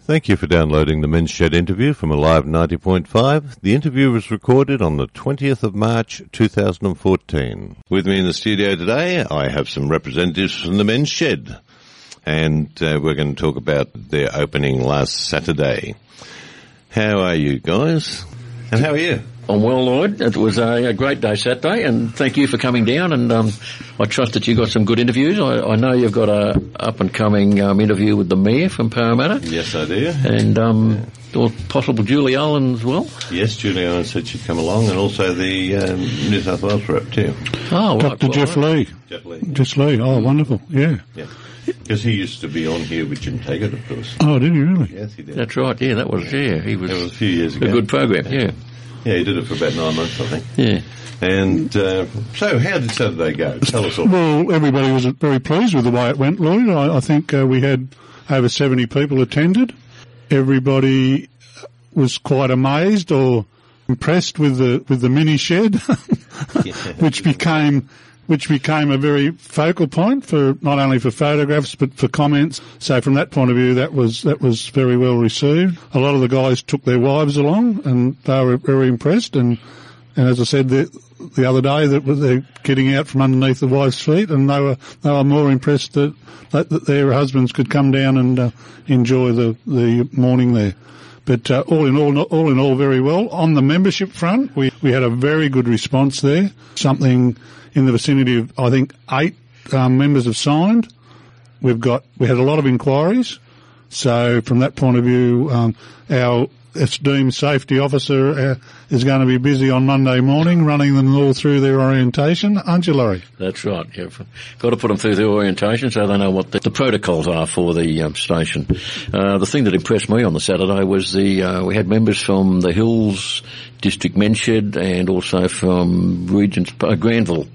Thank you for downloading the Men's Shed interview from Alive 90.5. The interview was recorded on the 20th of March 2014. With me in the studio today, I have some representatives from the Men's Shed, and we're going to talk about their opening last Saturday. How are you guys? And how are you? I'm well, Lloyd. It was a great day Saturday, and thank you for coming down, and I trust that you got some good interviews. I know you've got a up-and-coming interview with the Mayor from Parramatta. Yes, I do. And or possible Julie Owen as well. Yes, Julie Owen said she'd come along, and also the New South Wales rep too. Oh, right. Dr. Jeff Lee. Jeff Lee. Oh, wonderful. Yeah. Because he used to be on here with Jim Taggart, of course. Oh, did he really? Yes, he did. That's right. Yeah, that was a few years ago. A good program. Yeah. Yeah, he did it for about 9 months, I think. Yeah. And so how did Saturday go? Tell us all. Well, everybody was very pleased with the way it went, Lloyd. I think we had over 70 people attended. Everybody was quite amazed or impressed with the mini shed, which became a very focal point for not only for photographs but for comments. So from that point of view, that was very well received. A lot of the guys took their wives along, and they were very impressed. And as I said the other day, that they're getting out from underneath the wives' feet, and they were more impressed that their husbands could come down and enjoy the morning there. But all in all, very well. On the membership front, we had a very good response there. Something in the vicinity of, I think, 8 members have signed. We had a lot of inquiries. So from that point of view, our esteemed safety officer is going to be busy on Monday morning running them all through their orientation, aren't you, Laurie? That's right. Yeah. Got to put them through their orientation so they know what the protocols are for the station. The thing that impressed me on the Saturday was we had members from the Hills District Men's Shed and also from Granville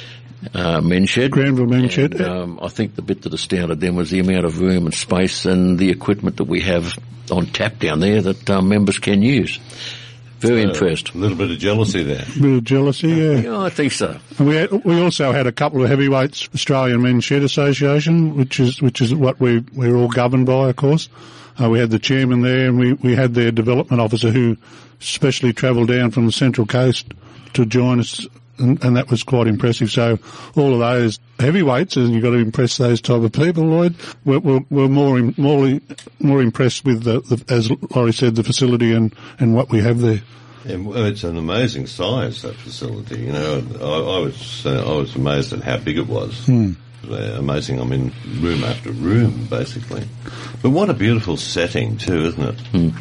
Men's Shed. Granville Men's Shed. I think the bit that astounded them was the amount of room and space and the equipment that we have on tap down there that members can use. Very impressed. A little bit of jealousy there. A bit of jealousy, yeah. Yeah, I think so. And we also had a couple of heavyweights, Australian Men's Shed Association, which is what we're all governed by, of course. We had the chairman there, and we had their development officer who specially travelled down from the Central Coast to join us, and that was quite impressive. So all of those heavyweights, and you've got to impress those type of people, Lloyd, we're more impressed with as Laurie said, the facility and what we have there. Yeah, well, it's an amazing size, that facility. You know, I was amazed at how big it was. Amazing. I mean, room after room, basically. But what a beautiful setting too, isn't it?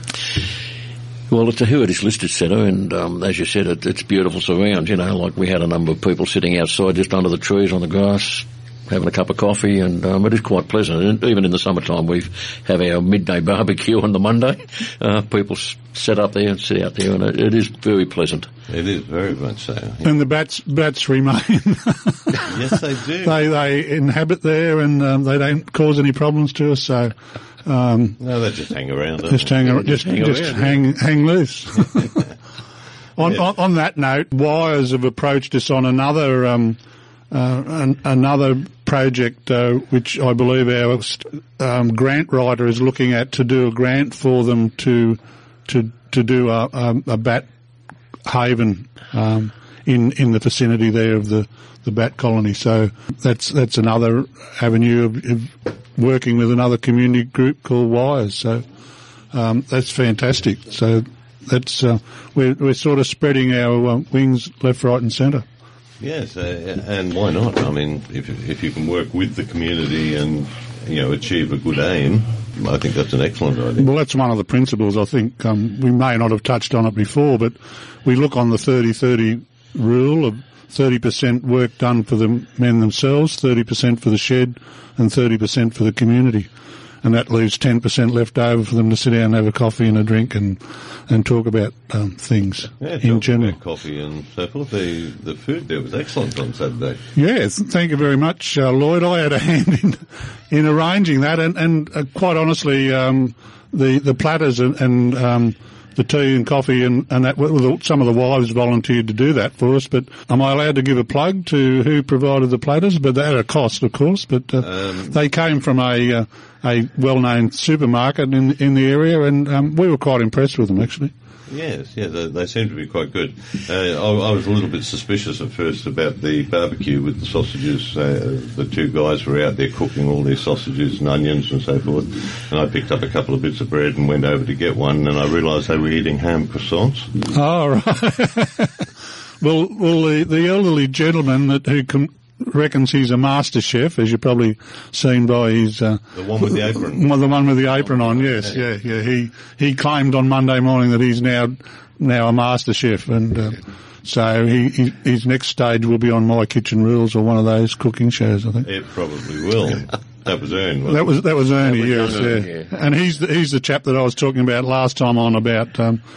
Well, it's a heritage listed centre, and as you said, it's beautiful surround. You know, like we had a number of people sitting outside just under the trees on the grass, having a cup of coffee, and it is quite pleasant. And even in the summertime, we have our midday barbecue on the Monday. People set up there and sit out there, and it is very pleasant. It is very much so. Yeah. And the bats remain. Yes, they do. They inhabit there, and they don't cause any problems to us. So. No, they just hang around. Just hang loose. On that note, Wires have approached us on another project, which I believe our grant writer is looking at, to do a grant for them to do a bat haven in the vicinity there of the bat colony. So that's another avenue of working with another community group called Wires. So that's fantastic. So that's we're sort of spreading our wings left, right, and centre. Yes, and why not? I mean, if you can work with the community and achieve a good aim, I think that's an excellent idea. Well, that's one of the principles. I think we may not have touched on it before, but we look on the 30-30 rule of 30% work done for the men themselves, 30% for the shed, and 30% for the community. And that leaves 10% left over for them to sit down and have a coffee and a drink and talk about things in general. About coffee and so forth. The food there was excellent on Saturday. Yes, thank you very much, Lloyd. I had a hand in arranging that, and quite honestly, the platters and the tea and coffee and that, some of the wives volunteered to do that for us, but am I allowed to give a plug to who provided the platters? But at a cost, of course, but they came from a a well-known supermarket in the area, and we were quite impressed with them, actually. Yes, yeah, they seem to be quite good. I was a little bit suspicious at first about the barbecue with the sausages. The two guys were out there cooking all their sausages and onions and so forth, and I picked up a couple of bits of bread and went over to get one, and I realised they were eating ham croissants. Oh, right. well, the elderly gentleman who reckons he's a master chef, as you've probably seen by his... the one with the apron. Well, the one with the apron on, yes, yeah. He claimed on Monday morning that he's now a master chef, and so his next stage will be on My Kitchen Rules or one of those cooking shows, I think. It probably will. That was Ern, wasn't it? That was Ernie, yes, yeah. And he's the chap that I was talking about last time on about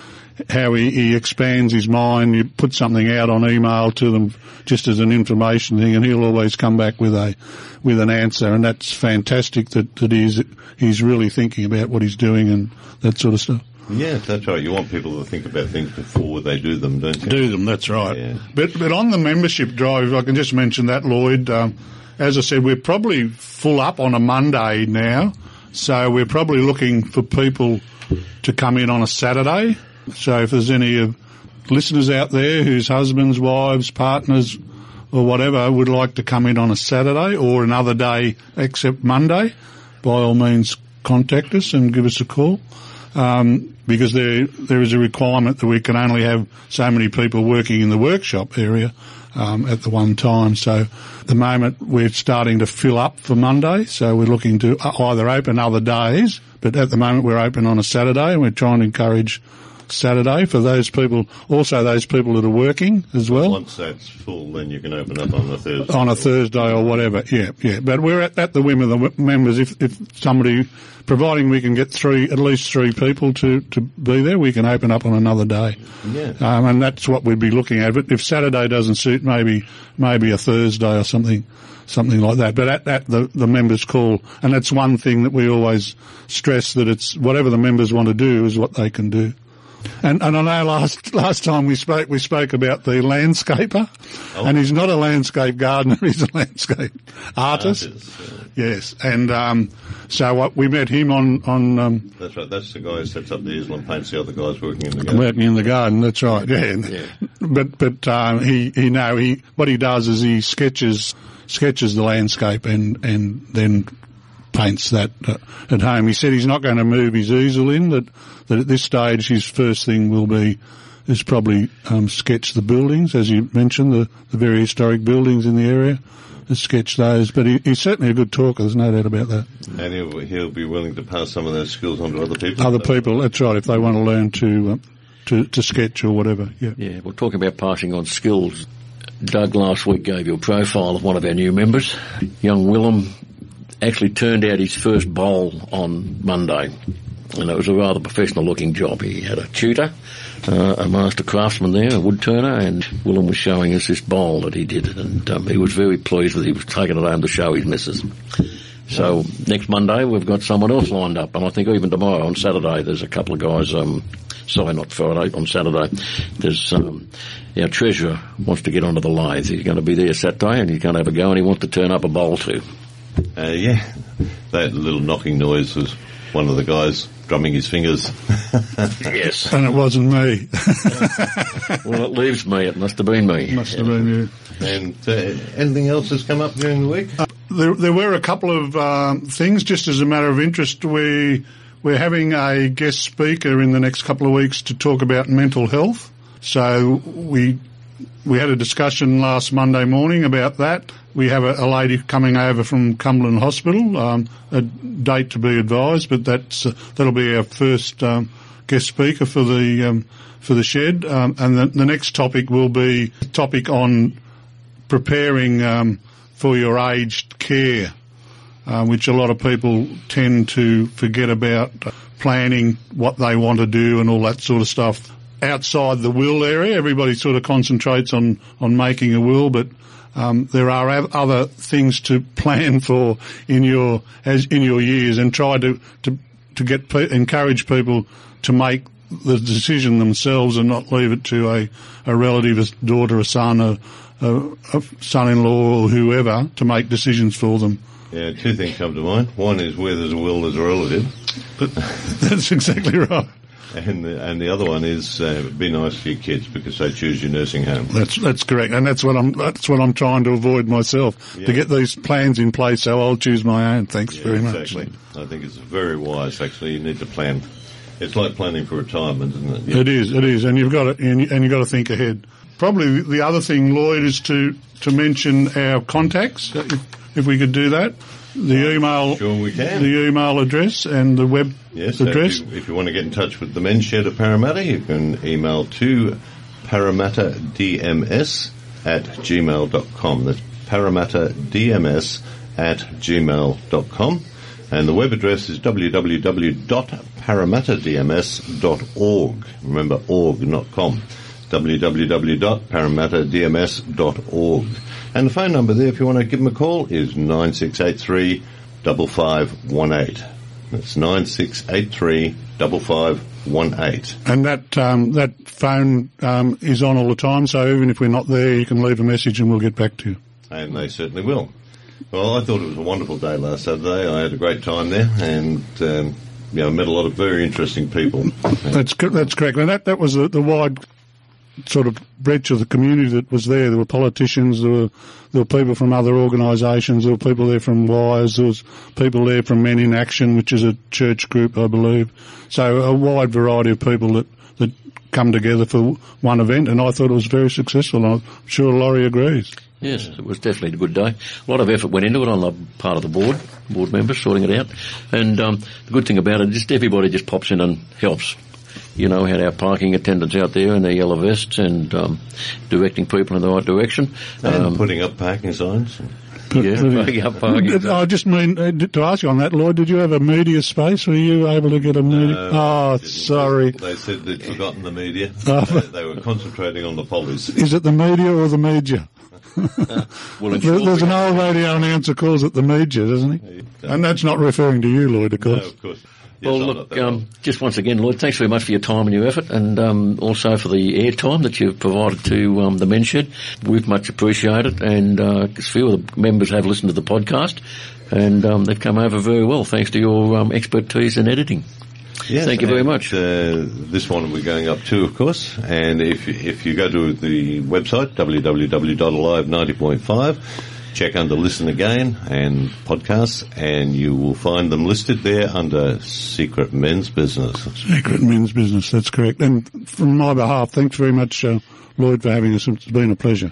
how he expands his mind. You put something out on email to them just as an information thing, and he'll always come back with an answer, and that's fantastic that he's really thinking about what he's doing and that sort of stuff. Yes, that's right. You want people to think about things before they do them, don't you? Do them, that's right. Yeah. But on the membership drive, I can just mention that, Lloyd, as I said, we're probably full up on a Monday now, so we're probably looking for people to come in on a Saturday. So if there's any listeners out there whose husbands, wives, partners or whatever would like to come in on a Saturday or another day except Monday, by all means contact us and give us a call, because there is a requirement that we can only have so many people working in the workshop area at the one time. So at the moment we're starting to fill up for Monday, so we're looking to either open other days, but at the moment we're open on a Saturday, and we're trying to encourage Saturday for those people, also those people that are working as well. Once that's full, then you can open up on a Thursday. On a Thursday or whatever, yeah. But we're at the whim of the members. If somebody, providing we can get at least three people to be there, we can open up on another day. Yeah. And that's what we'd be looking at. But if Saturday doesn't suit, maybe a Thursday or something like that. But at the members' call, and that's one thing that we always stress, that it's whatever the members want to do is what they can do. And I know last time we spoke about the landscaper, and he's not a landscape gardener, he's a landscape artist. Yes, and so we met him on. That's right. That's the guy who sets up the easel and paints the other guys working in the garden. Working in the garden. That's right. Yeah. But he what he does is he sketches the landscape and then paints that at home. He said he's not going to move his easel in, that at this stage his first thing is probably sketch the buildings, as you mentioned, the very historic buildings in the area, sketch those. But he's certainly a good talker, there's no doubt about that. And he'll be willing to pass some of those skills on to other people? Other people, that's right, if they want to learn to sketch or whatever, yeah. Yeah, we're talking about passing on skills. Doug last week gave you a profile of one of our new members, young Willem. Actually turned out his first bowl on Monday, and it was a rather professional-looking job. He had a tutor, a master craftsman there, a wood turner, and Willem was showing us this bowl that he did, and he was very pleased with it. He was taking it home to show his missus. So next Monday we've got someone else lined up, and I think even tomorrow on Saturday there's a couple of guys, sorry, not Friday, on Saturday, there's our treasurer wants to get onto the lathe. He's going to be there Saturday, and he's going to have a go, and he wants to turn up a bowl too. Yeah, that little knocking noise was one of the guys drumming his fingers. Yes. And it wasn't me. Well, it leaves me. It must have been me. Must have been you. And anything else has come up during the week? There were a couple of things, just as a matter of interest. We're having a guest speaker in the next couple of weeks to talk about mental health. So we had a discussion last Monday morning about that. We have a lady coming over from Cumberland Hospital, a date to be advised, but that'll be our first guest speaker for the shed. And the next topic will be a topic on preparing for your aged care, which a lot of people tend to forget about, planning what they want to do and all that sort of stuff. Outside the will area, everybody sort of concentrates on making a will, but there are other things to plan for in your years, and try to encourage people to make the decision themselves and not leave it to a relative, a daughter, a son, a son-in-law or whoever to make decisions for them. Yeah, two things come to mind. One is where there's a will, there's a relative. But that's exactly right. And the other one is be nice to your kids because they choose your nursing home. That's correct, and that's what I'm trying to avoid myself, to get these plans in place so I'll choose my own. Thanks very much. Exactly. I think it's very wise. Actually, you need to plan. It's like planning for retirement, isn't it? Yeah. It is, and you've got to think ahead. Probably the other thing, Lloyd, is to mention our contacts, if we could do that. The email, sure we can. The email address and the web address. If you want to get in touch with the Men's Shed at Parramatta, you can email to parramattadms@gmail.com. That's parramattadms@gmail.com. And the web address is www.parramattadms.org. Remember, org, not com. www.parramattadms.org. And the phone number there, if you want to give them a call, is 9683 5518. That's 9683 5518. And that phone is on all the time, so even if we're not there, you can leave a message and we'll get back to you. And they certainly will. Well, I thought it was a wonderful day last Saturday. I had a great time there, and met a lot of very interesting people. That's correct. And that was the wide sort of breadth of the community that was there. There were politicians, there were people from other organisations, there were people there from Wise, there was people there from Men in Action, which is a church group, I believe. So a wide variety of people that come together for one event, and I thought it was very successful. I'm sure Laurie agrees. Yes, it was definitely a good day. A lot of effort went into it on the part of the board members sorting it out. And the good thing about it is everybody just pops in and helps. You know, had our parking attendants out there in their yellow vests and directing people in the right direction. And putting up parking signs. Putting up parking. I just mean to ask you on that, Lloyd, did you have a media space? Were you able to get a media? No, sorry. They said they'd forgotten the media. They were concentrating on the pollies. Is it the media or the media? There's an old radio announcer calls it the media, doesn't he? And that's not referring to you, Lloyd, of course. No, of course. Well, look, just once again, Lloyd, thanks very much for your time and your effort, and also for the airtime that you've provided to the Men's Shed. We've much appreciated, and a few of the members have listened to the podcast, and they've come over very well, thanks to your expertise in editing. Yes, thank you very much. This one we're going up to, of course, and if you go to the website, www.alive90.5, check under Listen Again and podcasts, and you will find them listed there under Secret Men's Business. Secret Men's Business, that's correct. And from my behalf, thanks very much, Lloyd, for having us. It's been a pleasure.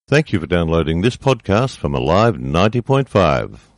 Thank you for downloading this podcast from Alive 90.5.